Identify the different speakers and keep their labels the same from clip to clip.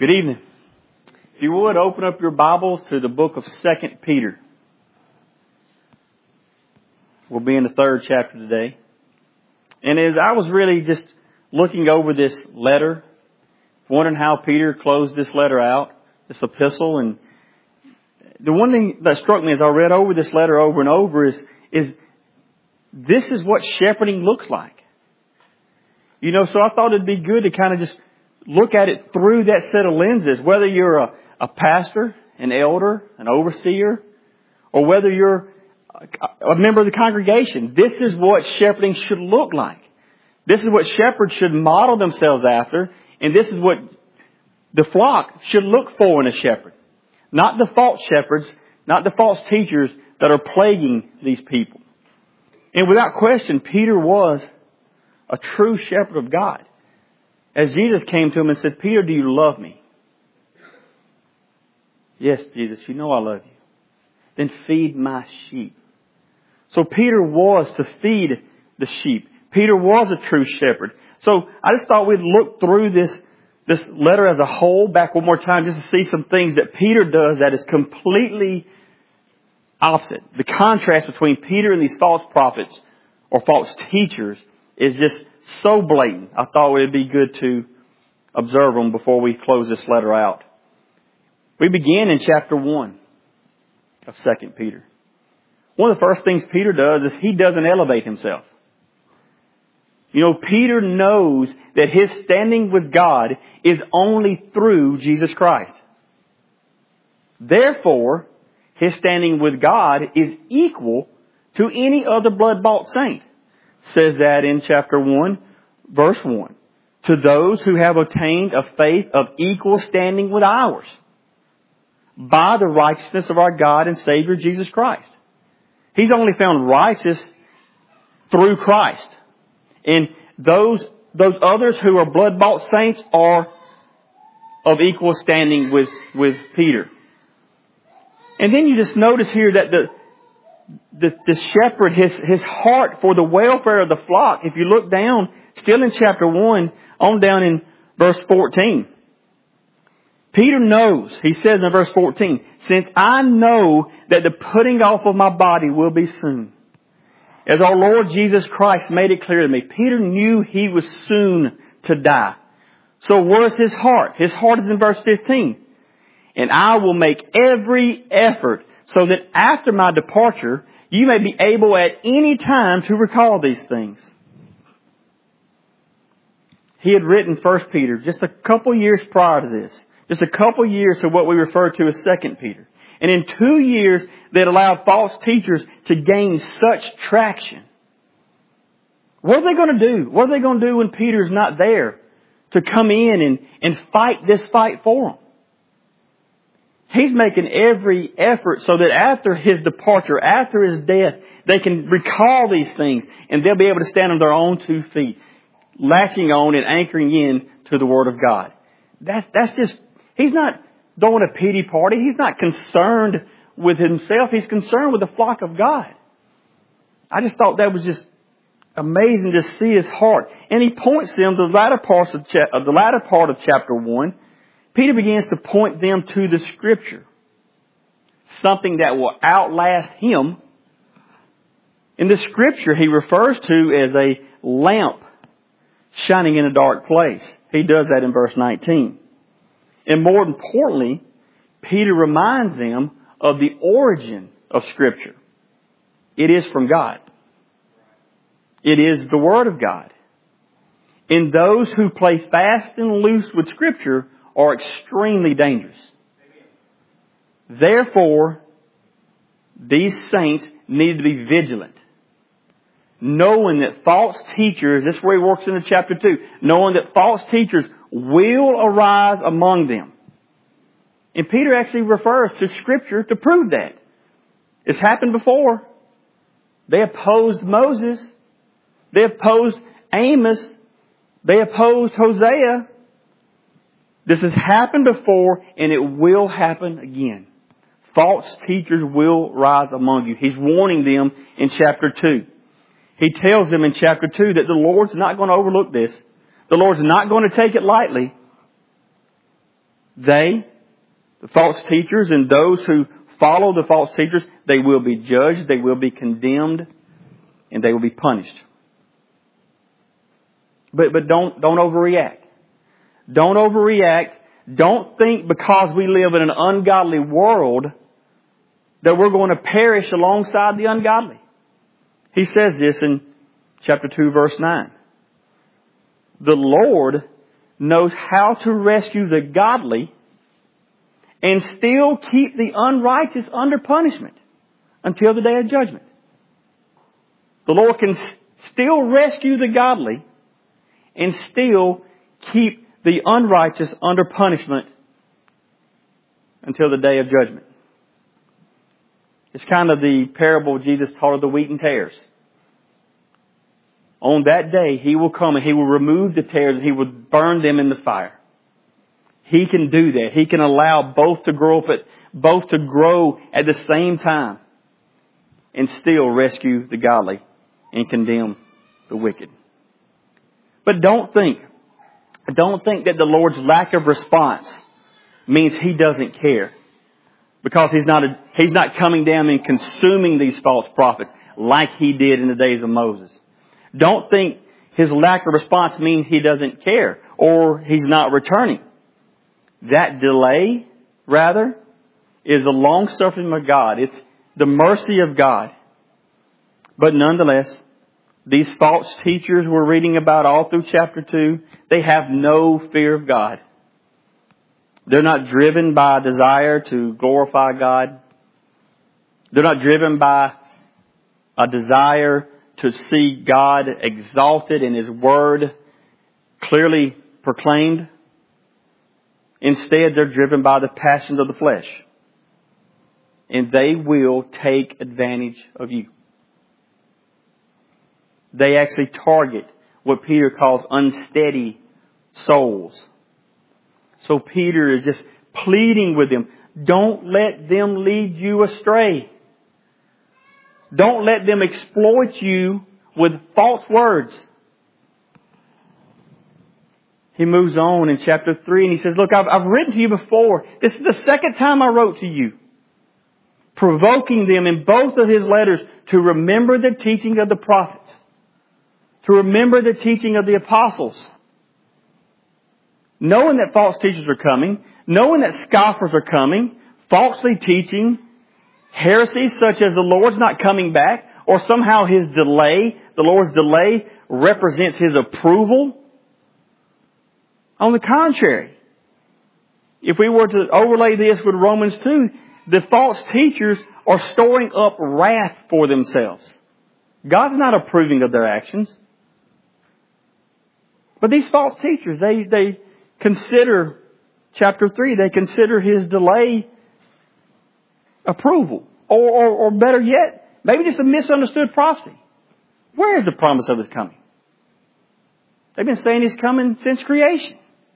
Speaker 1: Good evening. If you would, open up your Bibles to the book of 2 Peter. We'll be in the 3rd chapter today. And as I was really just looking over this letter, wondering how Peter closed this letter out, this epistle, and the one thing that struck me as I read over this letter over and over is this is what shepherding looks like. You know, so I thought it'd be good to kind of just look at it through that set of lenses, whether you're a pastor, an elder, an overseer, or whether you're a member of the congregation. This is what shepherding should look like. This is what shepherds should model themselves after, and this is what the flock should look for in a shepherd. Not the false shepherds, not the false teachers that are plaguing these people. And without question, Peter was a true shepherd of God. As Jesus came to him and said, "Peter, do you love me?" "Yes, Jesus, you know I love you." "Then feed my sheep." So Peter was to feed the sheep. Peter was a true shepherd. So I just thought we'd look through this letter as a whole back one more time just to see some things that Peter does that is completely opposite. The contrast between Peter and these false prophets or false teachers is just so blatant. I thought it would be good to observe them before we close this letter out. We begin in chapter 1 of 2 Peter. One of the first things Peter does is he doesn't elevate himself. You know, Peter knows that his standing with God is only through Jesus Christ. Therefore, his standing with God is equal to any other blood-bought saint. Says that in chapter 1, verse 1. To those who have obtained a faith of equal standing with ours, by the righteousness of our God and Savior Jesus Christ. He's only found righteous through Christ. And those others who are blood-bought saints are of equal standing with Peter. And then you just notice here that the shepherd, his heart for the welfare of the flock, if you look down, still in chapter 1, on down in verse 14. Peter knows, he says in verse 14, "Since I know that the putting off of my body will be soon." As our Lord Jesus Christ made it clear to me, Peter knew he was soon to die. So where's his heart? His heart is in verse 15. "And I will make every effort so that after my departure, you may be able at any time to recall these things." He had written 1 Peter just a couple years prior to this. Just a couple years to what we refer to as 2 Peter. And in 2 years, that allowed false teachers to gain such traction. What are they going to do? What are they going to do when Peter's not there to come in and fight this fight for them? He's making every effort so that after his departure, after his death, they can recall these things and they'll be able to stand on their own 2 feet, latching on and anchoring in to the Word of God. That's just, he's not throwing a pity party. He's not concerned with himself. He's concerned with the flock of God. I just thought that was just amazing to see his heart. And he points them to the latter part of chapter 1. Peter begins to point them to the Scripture. Something that will outlast him. In the Scripture, he refers to as a lamp shining in a dark place. He does that in verse 19. And more importantly, Peter reminds them of the origin of Scripture. It is from God. It is the Word of God. And those who play fast and loose with Scripture are extremely dangerous. Therefore, these saints need to be vigilant. Knowing that false teachers, this is where he works into chapter 2, knowing that false teachers will arise among them. And Peter actually refers to Scripture to prove that. It's happened before. They opposed Moses. They opposed Amos. They opposed Hosea. This has happened before and it will happen again. False teachers will rise among you. He's warning them in chapter 2. He tells them in chapter 2 that the Lord's not going to overlook this. The Lord's not going to take it lightly. the false teachers and those who follow the false teachers, they will be judged, they will be condemned, and they will be punished. But don't overreact. Don't overreact. Don't think because we live in an ungodly world that we're going to perish alongside the ungodly. He says this in chapter 2, verse 9. The Lord knows how to rescue the godly and still keep the unrighteous under punishment until the day of judgment. The Lord can still rescue the godly and still keep the unrighteous under punishment until the day of judgment. It's kind of the parable Jesus taught of the wheat and tares. On that day, He will come and He will remove the tares and He will burn them in the fire. He can do that. He can allow both to grow at the same time and still rescue the godly and condemn the wicked. But don't think that the Lord's lack of response means He doesn't care. Because He's not coming down and consuming these false prophets like He did in the days of Moses. Don't think His lack of response means He doesn't care or He's not returning. That delay, rather, is the long-suffering of God. It's the mercy of God. But nonetheless, these false teachers we're reading about all through chapter 2, they have no fear of God. They're not driven by a desire to glorify God. They're not driven by a desire to see God exalted and His Word clearly proclaimed. Instead, they're driven by the passions of the flesh. And they will take advantage of you. They actually target what Peter calls unsteady souls. So Peter is just pleading with them. Don't let them lead you astray. Don't let them exploit you with false words. He moves on in chapter 3 and he says, look, I've written to you before. This is the second time I wrote to you. Provoking them in both of his letters to remember the teaching of the prophets. To remember the teaching of the apostles. Knowing that false teachers are coming. Knowing that scoffers are coming. Falsely teaching heresies such as the Lord's not coming back. Or somehow His delay, the Lord's delay, represents His approval. On the contrary, if we were to overlay this with Romans 2, the false teachers are storing up wrath for themselves. God's not approving of their actions. But these false teachers, they consider, chapter 3, they consider His delay approval. Or better yet, maybe just a misunderstood prophecy. Where is the promise of His coming? They've been saying He's coming since creation.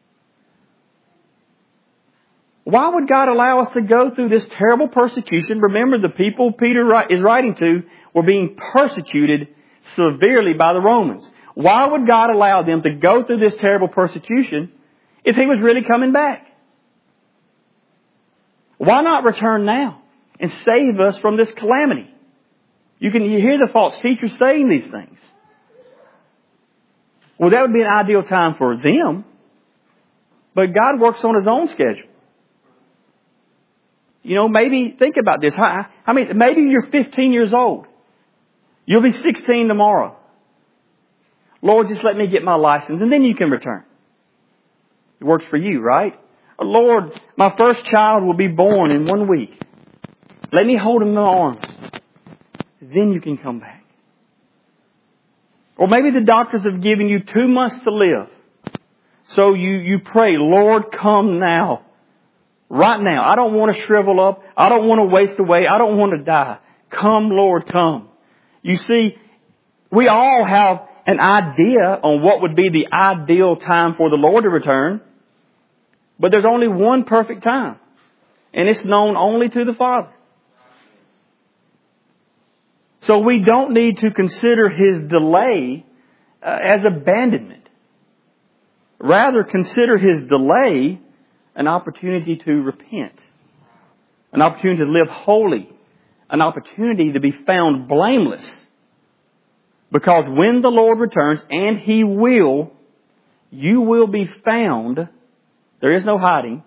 Speaker 1: Why would God allow us to go through this terrible persecution? Remember, the people Peter is writing to were being persecuted severely by the Romans. Why would God allow them to go through this terrible persecution if He was really coming back? Why not return now and save us from this calamity? You hear the false teachers saying these things. Well, that would be an ideal time for them. But God works on His own schedule. Maybe think about this. Maybe you're 15 years old. You'll be 16 tomorrow. Lord, just let me get my license and then you can return. It works for you, right? Lord, my first child will be born in 1 week. Let me hold him in my arms. Then you can come back. Or maybe the doctors have given you 2 months to live. So you pray, Lord, come now. Right now. I don't want to shrivel up. I don't want to waste away. I don't want to die. Come, Lord, come. You see, we all have an idea on what would be the ideal time for the Lord to return. But there's only one perfect time. And it's known only to the Father. So we don't need to consider His delay as abandonment. Rather, consider His delay an opportunity to repent, an opportunity to live holy, an opportunity to be found blameless. Because when the Lord returns, and He will, you will be found. There is no hiding.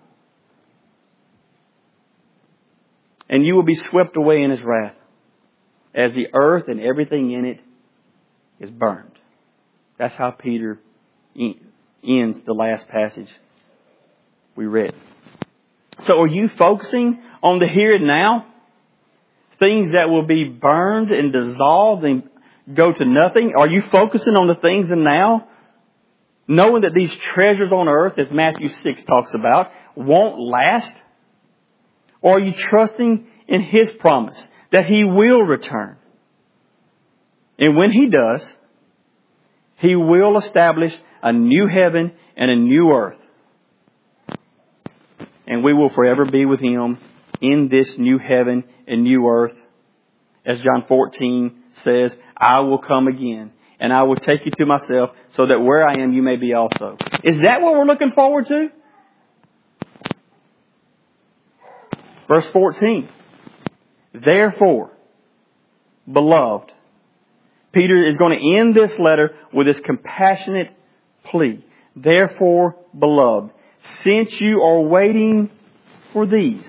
Speaker 1: And you will be swept away in His wrath as the earth and everything in it is burned. That's how Peter ends the last passage we read. So are you focusing on the here and now? Things that will be burned and dissolved and go to nothing? Are you focusing on the things in now? Knowing that these treasures on earth, as Matthew 6 talks about, won't last? Or are you trusting in His promise that He will return? And when He does, He will establish a new heaven and a new earth. And we will forever be with Him in this new heaven and new earth. As John 14 says, I will come again and I will take you to myself so that where I am you may be also. Is that what we're looking forward to? Verse 14. Therefore, beloved, Peter is going to end this letter with this compassionate plea. Therefore, beloved, since you are waiting for these,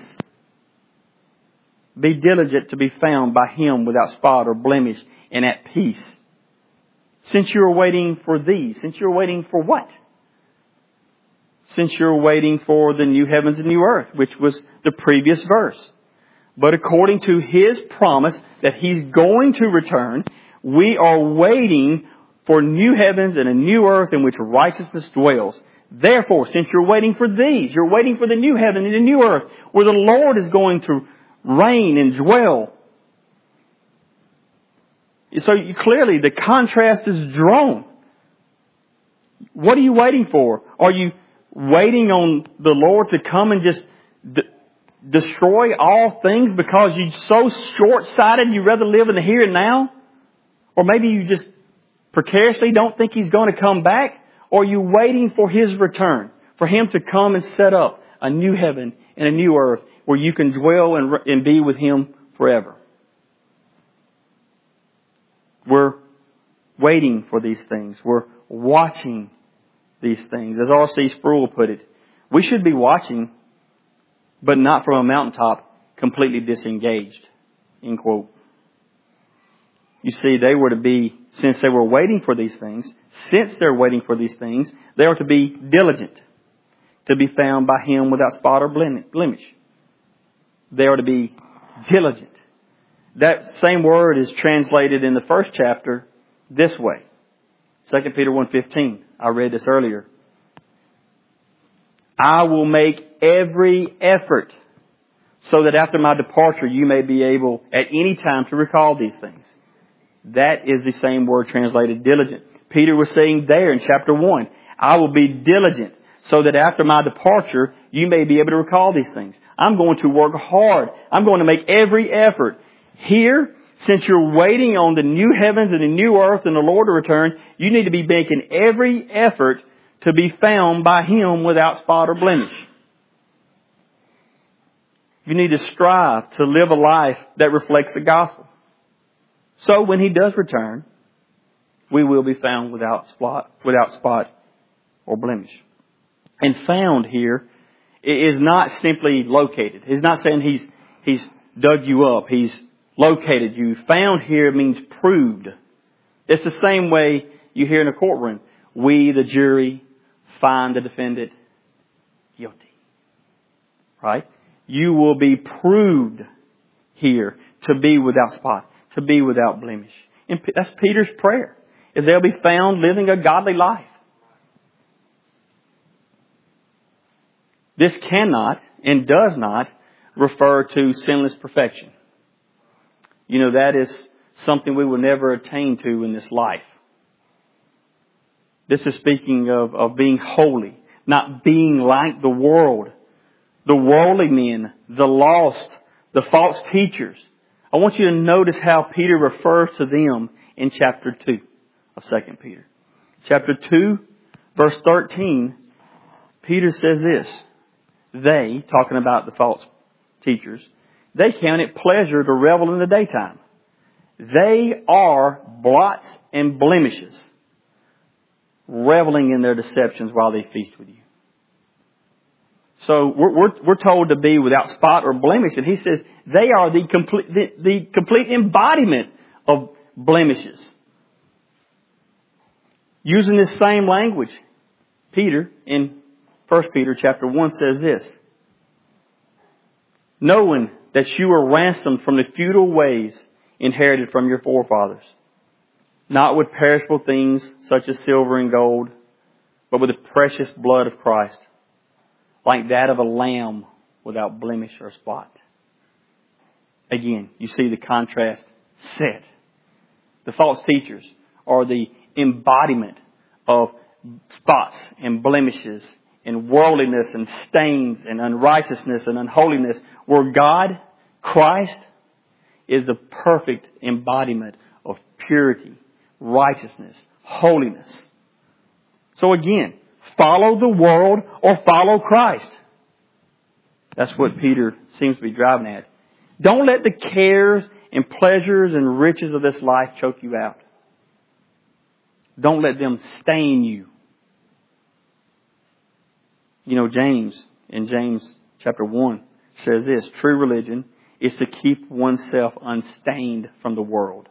Speaker 1: be diligent to be found by Him without spot or blemish and at peace. Since you are waiting for these, since you're waiting for what? Since you're waiting for the new heavens and new earth, which was the previous verse. But according to His promise that He's going to return, we are waiting for new heavens and a new earth in which righteousness dwells. Therefore, since you're waiting for these, you're waiting for the new heaven and the new earth, where the Lord is going to reign and dwell. So clearly the contrast is drawn. What are you waiting for? Are you waiting on the Lord to come and just destroy all things because you're so short-sighted you'd rather live in the here and now? Or maybe you just precariously don't think He's going to come back? Or are you waiting for His return? For Him to come and set up a new heaven and a new earth where you can dwell and be with Him forever? We're waiting for these things. We're watching these things. As R.C. Sproul put it, we should be watching, but not from a mountaintop, completely disengaged. End quote. You see, they were to be, since they were waiting for these things, since they're waiting for these things, they are to be diligent to be found by Him without spot or blemish. They are to be diligent. That same word is translated in the first chapter this way. 2 Peter 1:15. I read this earlier. I will make every effort so that after my departure you may be able at any time to recall these things. That is the same word translated diligent. Peter was saying there in chapter 1, I will be diligent so that after my departure you may be able to recall these things. I'm going to work hard. I'm going to make every effort. Here, since you're waiting on the new heavens and the new earth and the Lord to return, you need to be making every effort to be found by Him without spot or blemish. You need to strive to live a life that reflects the gospel. So when He does return, we will be found without spot or blemish. And found here is not simply located. He's not saying He's dug you up. He's located you. Found here means proved. It's the same way you hear in a courtroom. We, the jury, find the defendant guilty. Right? You will be proved here to be without spot, to be without blemish. And that's Peter's prayer, is they'll be found living a godly life. This cannot and does not refer to sinless perfection. You know, that is something we will never attain to in this life. This is speaking of being holy, not being like the world, the worldly men, the lost, the false teachers. I want you to notice how Peter refers to them in chapter 2 of 2 Peter. Chapter 2, verse 13, Peter says this, they, talking about the false teachers, they count it pleasure to revel in the daytime. They are blots and blemishes, reveling in their deceptions while they feast with you. So we're told to be without spot or blemish, and he says they are the complete embodiment of blemishes. Using this same language, Peter in 1 Peter chapter 1 says this: knowing that you were ransomed from the futile ways inherited from your forefathers, not with perishable things such as silver and gold, but with the precious blood of Christ, like that of a lamb without blemish or spot. Again, you see the contrast set. The false teachers are the embodiment of spots and blemishes and worldliness and stains and unrighteousness and unholiness, where God, Christ, is the perfect embodiment of purity, righteousness, holiness. So again, follow the world or follow Christ. That's what Peter seems to be driving at. Don't let the cares and pleasures and riches of this life choke you out. Don't let them stain you. You know, James, in James chapter 1, says this: true religion is to keep oneself unstained from the world.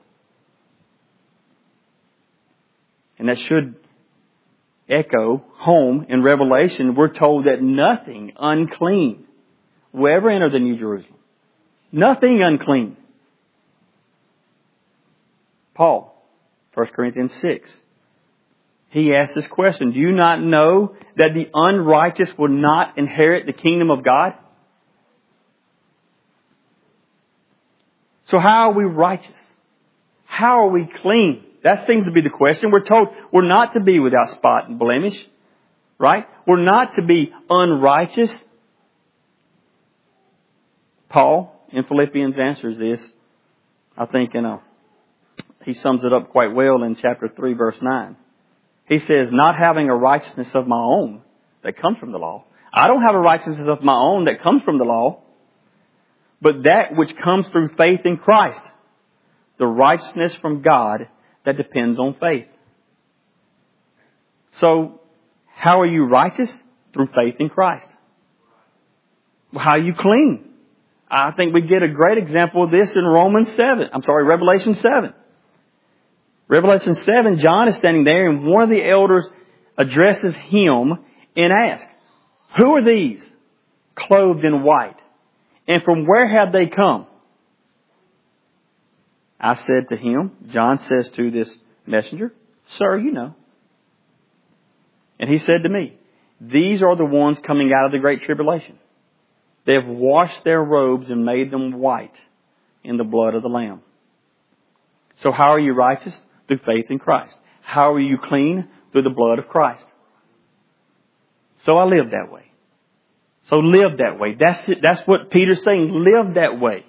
Speaker 1: And that should echo home in Revelation. We're told that nothing unclean will ever enter the New Jerusalem. Nothing unclean. Paul, 1 Corinthians 6. He asked this question: do you not know that the unrighteous will not inherit the kingdom of God? So how are we righteous? How are we clean? That seems to be the question. We're told we're not to be without spot and blemish. Right? We're not to be unrighteous. Paul in Philippians answers this. I think he sums it up quite well in chapter 3 verse 9. He says, not having a righteousness of my own that comes from the law. I don't have a righteousness of my own that comes from the law, but that which comes through faith in Christ. The righteousness from God that depends on faith. So, how are you righteous? Through faith in Christ. How are you clean? I think we get a great example of this in Revelation 7. Revelation 7, John is standing there, and one of the elders addresses him and asks, who are these clothed in white? And from where have they come? I said to him, John says to this messenger, sir, you know. And he said to me, these are the ones coming out of the great tribulation. They have washed their robes and made them white in the blood of the Lamb. So how are you righteous? Through faith in Christ. How are you clean? Through the blood of Christ. So I live that way. So live that way. That's it. That's what Peter's saying. Live that way.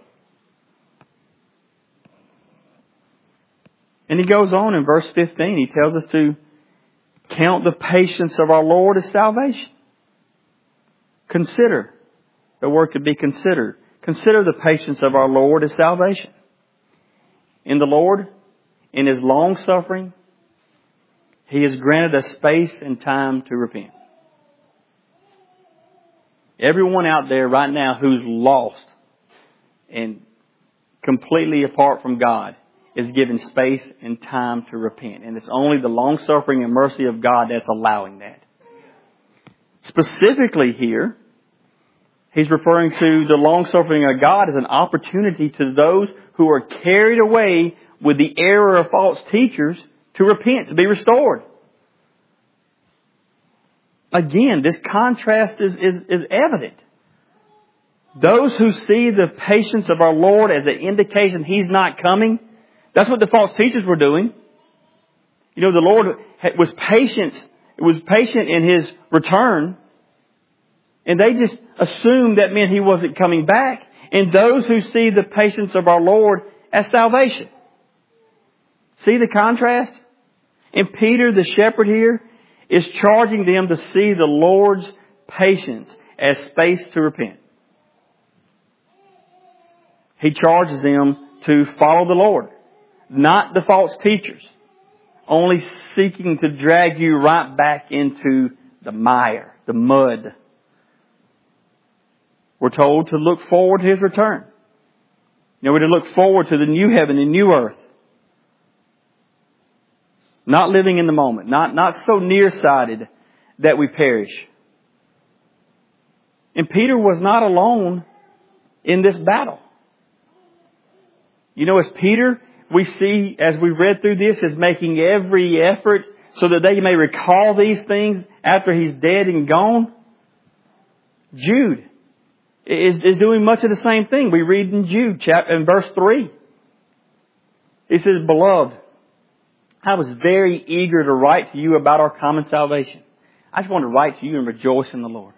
Speaker 1: And he goes on in verse 15. He tells us to count the patience of our Lord as salvation. Consider. The word could be considered. Consider the patience of our Lord as salvation. In the Lord, in His long suffering, He has granted us space and time to repent. Everyone out there right now who's lost and completely apart from God is given space and time to repent. And it's only the long suffering and mercy of God that's allowing that. Specifically here, he's referring to the long suffering of God as an opportunity to those who are carried away with the error of false teachers to repent, to be restored. Again, this contrast is evident. Those who see the patience of our Lord as an indication He's not coming, that's what the false teachers were doing. You know, the Lord was patient in His return, and they just assumed that meant He wasn't coming back. And those who see the patience of our Lord as salvation. See the contrast? And Peter, the shepherd here, is charging them to see the Lord's patience as space to repent. He charges them to follow the Lord, not the false teachers, only seeking to drag you right back into the mire, the mud. We're told to look forward to His return. We're to look forward to the new heaven and new earth. Not living in the moment. Not so nearsighted that we perish. And Peter was not alone in this battle. As Peter, we see as we read through this, is making every effort so that they may recall these things after he's dead and gone. Jude is doing much of the same thing. We read in Jude chapter in verse 3. He says, "Beloved, I was very eager to write to you about our common salvation. I just want to write to you and rejoice in the Lord.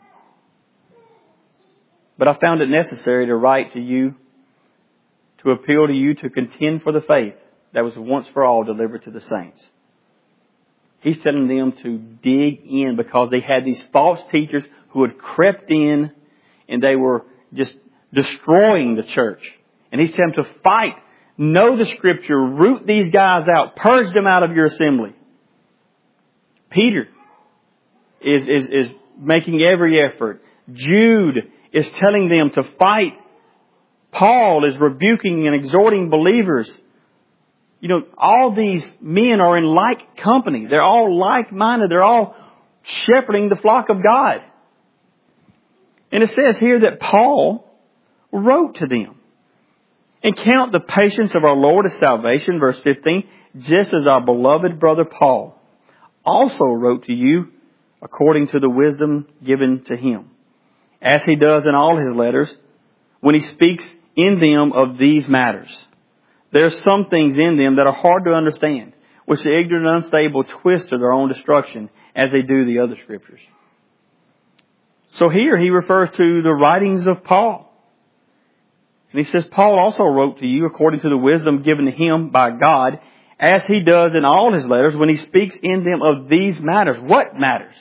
Speaker 1: But I found it necessary to write to you, to appeal to you to contend for the faith that was once for all delivered to the saints." He's telling them to dig in because they had these false teachers who had crept in and they were just destroying the church. And he's telling them to fight, know the Scripture, root these guys out, purge them out of your assembly. Peter is making every effort. Jude is telling them to fight. Paul is rebuking and exhorting believers. All these men are in like company. They're all like-minded. They're all shepherding the flock of God. And it says here that Paul wrote to them. "And count the patience of our Lord as salvation," verse 15, "just as our beloved brother Paul also wrote to you according to the wisdom given to him, as he does in all his letters, when he speaks in them of these matters. There are some things in them that are hard to understand, which the ignorant and unstable twist to their own destruction, as they do the other Scriptures." So here he refers to the writings of Paul. And he says, Paul also wrote to you according to the wisdom given to him by God, as he does in all his letters when he speaks in them of these matters. What matters?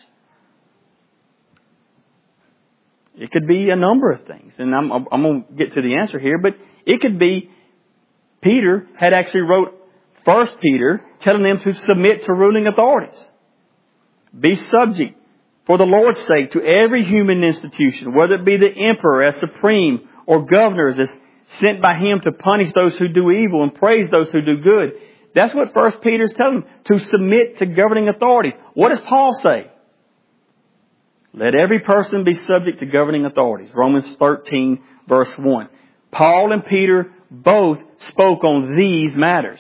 Speaker 1: It could be a number of things. And I'm going to get to the answer here. But it could be Peter had actually wrote 1 Peter telling them to submit to ruling authorities. Be subject for the Lord's sake to every human institution, whether it be the emperor as supreme or governors as sent by him to punish those who do evil and praise those who do good. That's what 1 Peter is telling them, to submit to governing authorities. What does Paul say? Let every person be subject to governing authorities. Romans 13 verse 1. Paul and Peter both spoke on these matters.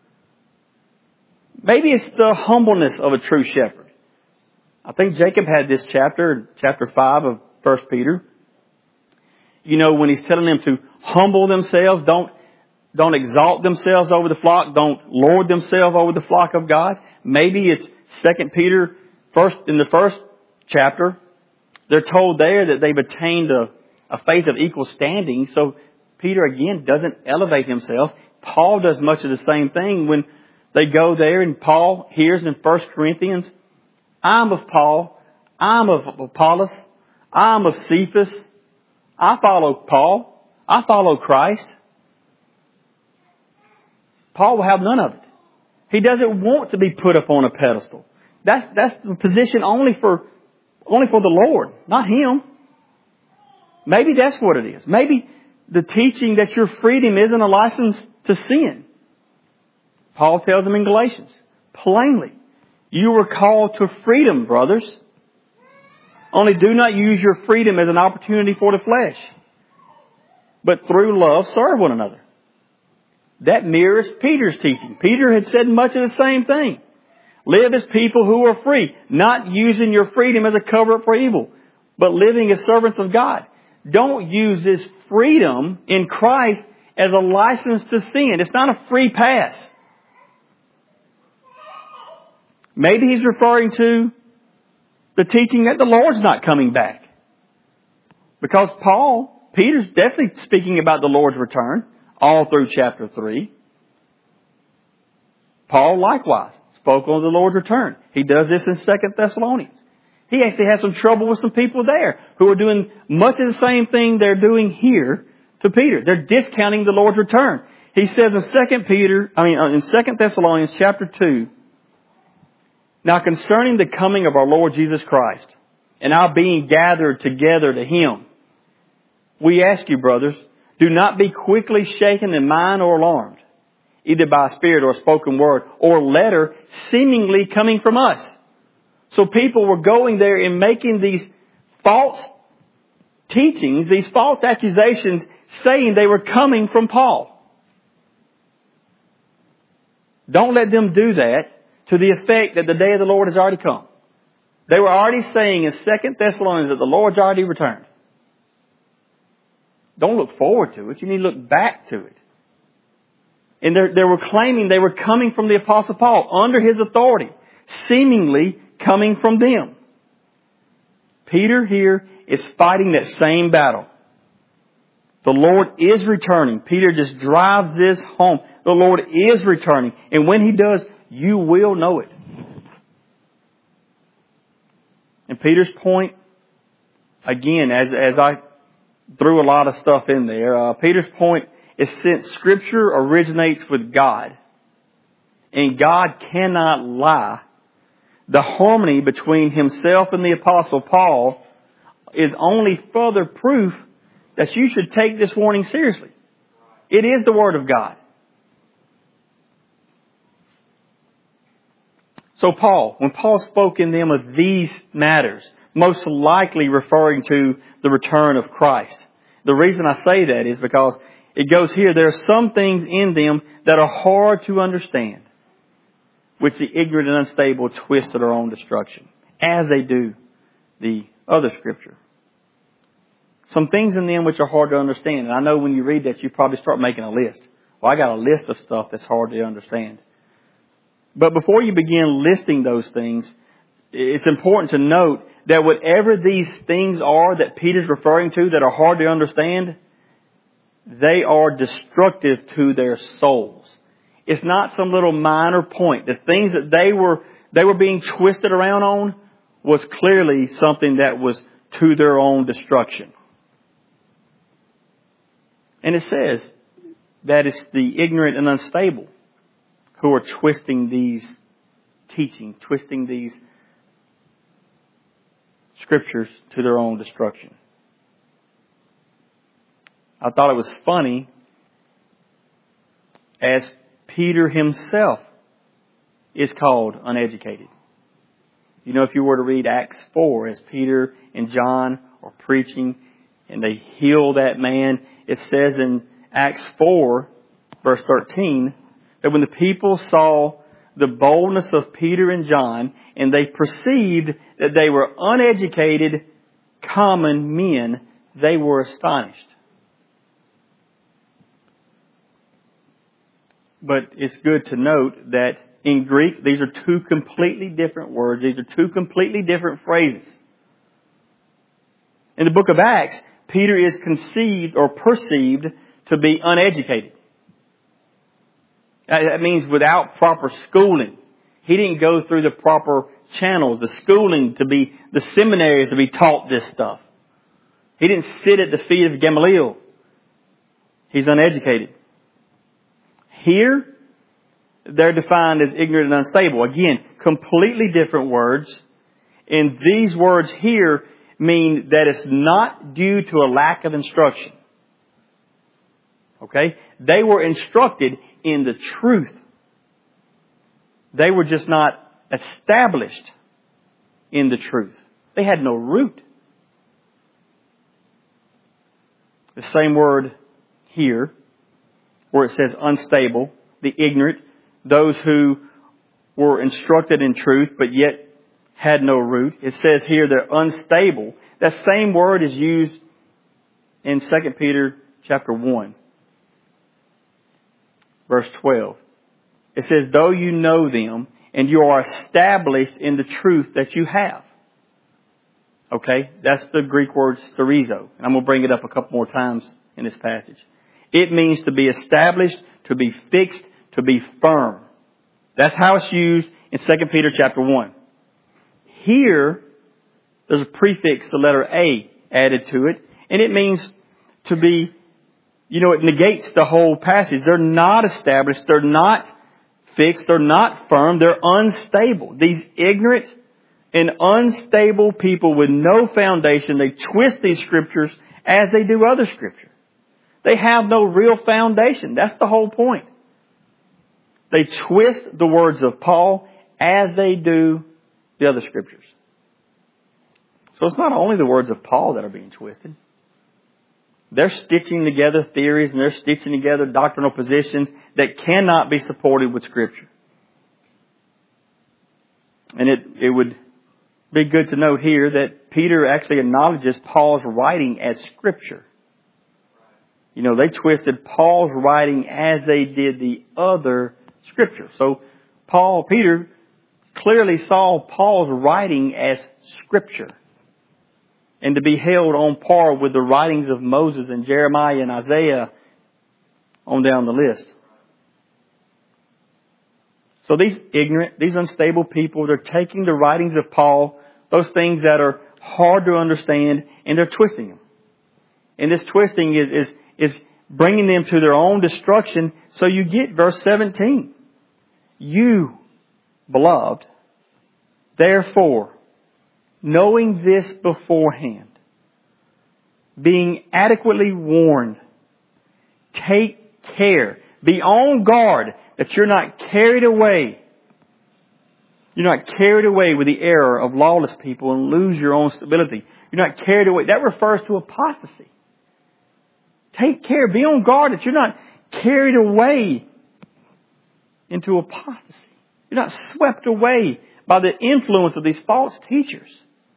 Speaker 1: Maybe it's the humbleness of a true shepherd. I think Jacob had this chapter 5 of 1 Peter. When he's telling them to humble themselves, don't exalt themselves over the flock, don't lord themselves over the flock of God. Maybe it's 2 Peter in the first chapter. They're told there that they've attained a faith of equal standing. So Peter again doesn't elevate himself. Paul does much of the same thing when they go there, and Paul hears in 1 Corinthians, I'm of Paul, I'm of Apollos, I'm of Cephas. I follow Paul. I follow Christ. Paul will have none of it. He doesn't want to be put up on a pedestal. That's the position only for the Lord, not him. Maybe that's what it is. Maybe the teaching that your freedom isn't a license to sin. Paul tells them in Galatians, plainly, you were called to freedom, brothers. Only do not use your freedom as an opportunity for the flesh, but through love serve one another. That mirrors Peter's teaching. Peter had said much of the same thing. Live as people who are free, not using your freedom as a cover-up for evil, but living as servants of God. Don't use this freedom in Christ as a license to sin. It's not a free pass. Maybe he's referring to the teaching that the Lord's not coming back. Because Peter's definitely speaking about the Lord's return all through chapter 3. Paul likewise spoke on the Lord's return. He does this in 2 Thessalonians. He actually had some trouble with some people there who are doing much of the same thing they're doing here to Peter. They're discounting the Lord's return. He says in 2 Thessalonians chapter 2, now concerning the coming of our Lord Jesus Christ and our being gathered together to Him, we ask you, brothers, do not be quickly shaken in mind or alarmed, either by a spirit or a spoken word or letter seemingly coming from us. So people were going there and making these false teachings, these false accusations, saying they were coming from Paul. Don't let them do that to the effect that the day of the Lord has already come. They were already saying in 2 Thessalonians that the Lord's already returned. Don't look forward to it. You need to look back to it. And they were claiming they were coming from the Apostle Paul under his authority, seemingly coming from them. Peter here is fighting that same battle. The Lord is returning. Peter just drives this home. The Lord is returning. And when He does, you will know it. And Peter's point, again, as I threw a lot of stuff in there, Peter's point is since Scripture originates with God, and God cannot lie, the harmony between Himself and the Apostle Paul is only further proof that you should take this warning seriously. It is the Word of God. So when Paul spoke in them of these matters, most likely referring to the return of Christ. The reason I say that is because it goes here, there are some things in them that are hard to understand, which the ignorant and unstable twist to their own destruction, as they do the other Scripture. Some things in them which are hard to understand. And I know when you read that, you probably start making a list. Well, I got a list of stuff that's hard to understand. But before you begin listing those things, it's important to note that whatever these things are that Peter's referring to that are hard to understand, they are destructive to their souls. It's not some little minor point. The things that they were being twisted around on was clearly something that was to their own destruction. And it says that it's the ignorant and unstable who are twisting these teachings, twisting these Scriptures to their own destruction. I thought it was funny as Peter himself is called uneducated. You know, if you were to read Acts 4, as Peter and John are preaching and they heal that man, it says in Acts 4, verse 13, that when the people saw the boldness of Peter and John and they perceived that they were uneducated, common men, they were astonished. But it's good to note that in Greek, these are two completely different words. These are two completely different phrases. In the book of Acts, Peter is conceived or perceived to be uneducated. That means without proper schooling. He didn't go through the proper channels, the schooling to be, the seminaries to be taught this stuff. He didn't sit at the feet of Gamaliel. He's uneducated. Here, they're defined as ignorant and unstable. Again, completely different words. And these words here mean that it's not due to a lack of instruction. Okay? They were instructed in the truth. They were just not established in the truth. They had no root. The same word here, where it says unstable, the ignorant, those who were instructed in truth but yet had no root. It says here they're unstable. That same word is used in 2 Peter chapter 1, verse 12. It says, though you know them and you are established in the truth that you have. Okay, that's the Greek word sterizo. And I'm going to bring it up a couple more times in this passage. It means to be established, to be fixed, to be firm. That's how it's used in 2 Peter chapter 1. Here, There's a prefix, the letter A, added to it. And it means to be, it negates the whole passage. They're not established. They're not fixed. They're not firm. They're unstable. These ignorant and unstable people with no foundation, they twist these scriptures as they do other scripture. They have no real foundation. That's the whole point. They twist the words of Paul as they do the other scriptures. So it's not only the words of Paul that are being twisted. They're stitching together theories and they're stitching together doctrinal positions that cannot be supported with Scripture. And it would be good to note here that Peter actually acknowledges Paul's writing as Scripture. They twisted Paul's writing as they did the other Scripture. So Peter clearly saw Paul's writing as Scripture, and to be held on par with the writings of Moses and Jeremiah and Isaiah on down the list. So these ignorant, these unstable people, they're taking the writings of Paul, those things that are hard to understand, and they're twisting them. And this twisting is bringing them to their own destruction. So you get verse 17. You, beloved, therefore, knowing this beforehand, being adequately warned, take care, be on guard that you're not carried away. You're not carried away with the error of lawless people and lose your own stability. You're not carried away. That refers to apostasy. Take care, be on guard that you're not carried away into apostasy. You're not swept away by the influence of these false teachers.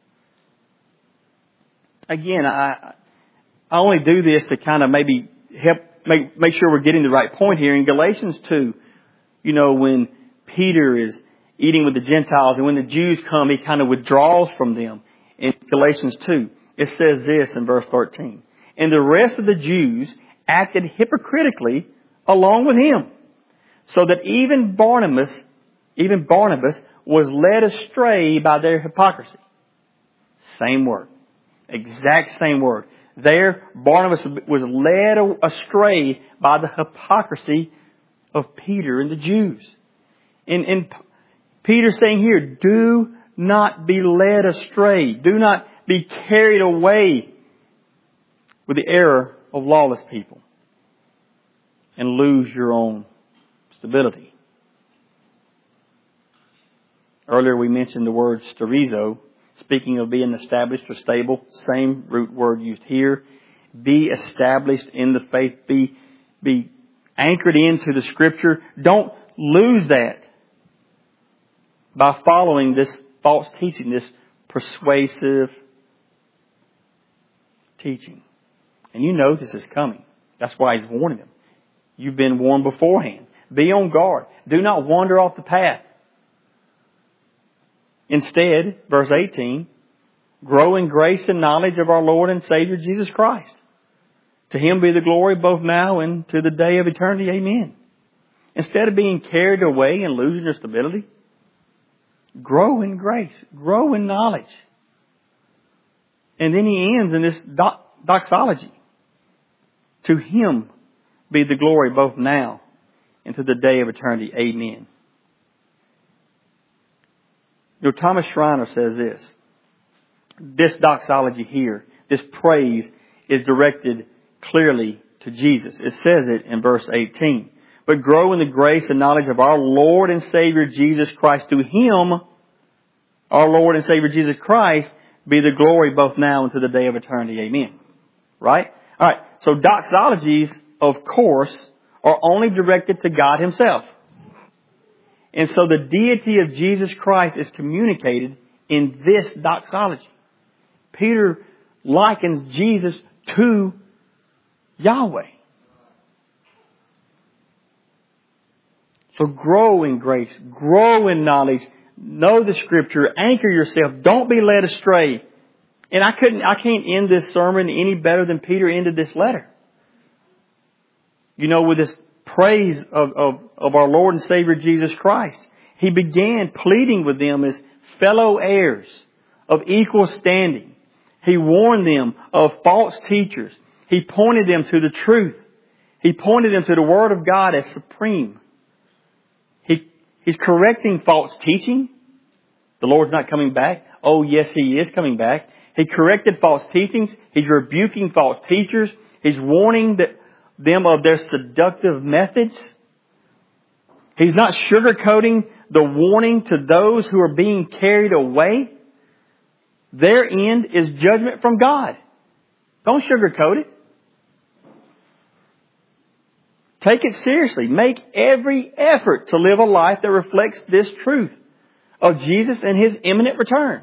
Speaker 1: Again, I only do this to kind of maybe help make sure we're getting the right point here. In Galatians 2, when Peter is eating with the Gentiles and when the Jews come, he kind of withdraws from them. In Galatians 2, it says this in verse 13. And the rest of the Jews acted hypocritically along with him, so that even Barnabas was led astray by their hypocrisy. Same word. Exact same word. There, Barnabas was led astray by the hypocrisy of Peter and the Jews. And Peter's saying here, do not be led astray. Do not be carried away with the error of lawless people and lose your own stability. Earlier we mentioned the word sterizo. Speaking of being established or stable, same root word used here. Be established in the faith. Be anchored into the Scripture. Don't lose that by following this false teaching, this persuasive teaching. And you know this is coming. That's why he's warning them. You've been warned beforehand. Be on guard. Do not wander off the path. Instead, verse 18, grow in grace and knowledge of our Lord and Savior Jesus Christ. To Him be the glory both now and to the day of eternity. Amen. Instead of being carried away and losing your stability, grow in grace. Grow in knowledge. And then he ends in this doxology. To Him be the glory both now and to the day of eternity. Amen. Thomas Schreiner says this. This doxology here, this praise, is directed clearly to Jesus. It says it in verse 18. But grow in the grace and knowledge of our Lord and Savior Jesus Christ. To Him, our Lord and Savior Jesus Christ, be the glory both now and to the day of eternity. Amen. Right? Alright, so doxologies, of course, are only directed to God Himself. And so the deity of Jesus Christ is communicated in this doxology. Peter likens Jesus to Yahweh. So grow in grace, grow in knowledge, know the Scripture, anchor yourself, don't be led astray. And I can't end this sermon any better than Peter ended this letter. With this praise of our Lord and Savior Jesus Christ. He began pleading with them as fellow heirs of equal standing. He warned them of false teachers. He pointed them to the truth. He pointed them to the Word of God as supreme. He's correcting false teaching. The Lord's not coming back. Oh, yes, He is coming back. He corrected false teachings. He's rebuking false teachers. He's warning them of their seductive methods. He's not sugarcoating the warning to those who are being carried away. Their end is judgment from God. Don't sugarcoat it. Take it seriously. Make every effort to live a life that reflects this truth of Jesus and His imminent return.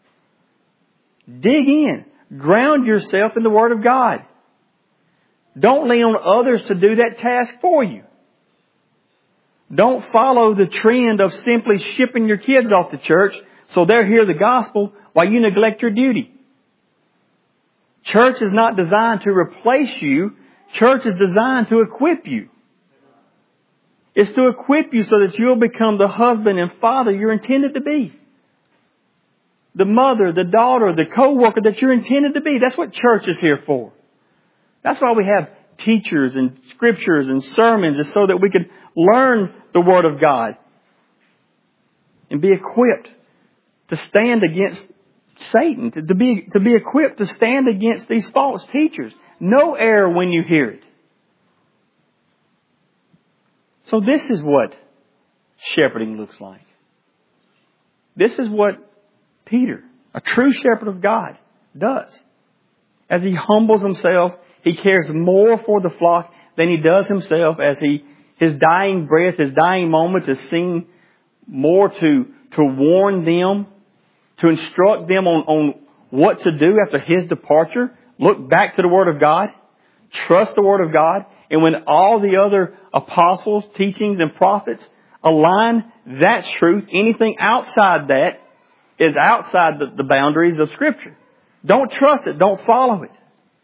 Speaker 1: Dig in. Ground yourself in the Word of God. Don't lean on others to do that task for you. Don't follow the trend of simply shipping your kids off to church so they'll hear the gospel while you neglect your duty. Church is not designed to replace you. Church is designed to equip you. It's to equip you so that you'll become the husband and father you're intended to be. The mother, the daughter, the co-worker that you're intended to be. That's what church is here for. That's why we have teachers and scriptures and sermons, is so that we can learn the Word of God and be equipped to stand against Satan, to be equipped to stand against these false teachers. No error when you hear it. So this is what shepherding looks like. This is what Peter, a true shepherd of God, does. As he humbles himself, he cares more for the flock than he does himself. As his dying breath, his dying moments is seen more to warn them, to instruct them on what to do after his departure. Look back to the Word of God. Trust the Word of God. And when all the other apostles, teachings, and prophets align, that's truth. Anything outside that is outside the boundaries of Scripture. Don't trust it. Don't follow it.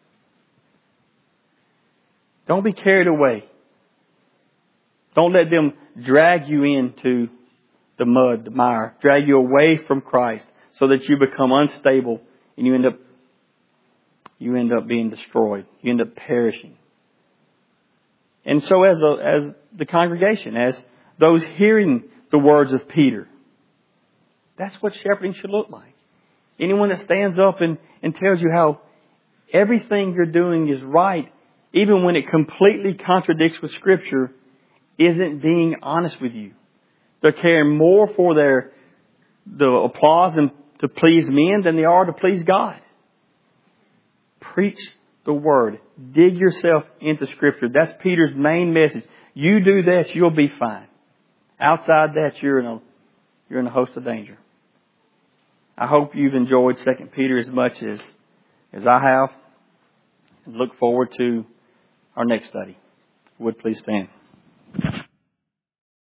Speaker 1: Don't be carried away. Don't let them drag you into the mud, the mire, drag you away from Christ so that you become unstable and you end up being destroyed. You end up perishing. And so as the congregation, as those hearing the words of Peter, that's what shepherding should look like. Anyone that stands up and tells you how everything you're doing is right, even when it completely contradicts with Scripture, isn't being honest with you. They're caring more for the applause and to please men than they are to please God. Preach the Word. Dig yourself into Scripture. That's Peter's main message. You do that, you'll be fine. Outside that, you're in a host of danger. I hope you've enjoyed 2 Peter as much as I have. And look forward to our next study. Would please stand.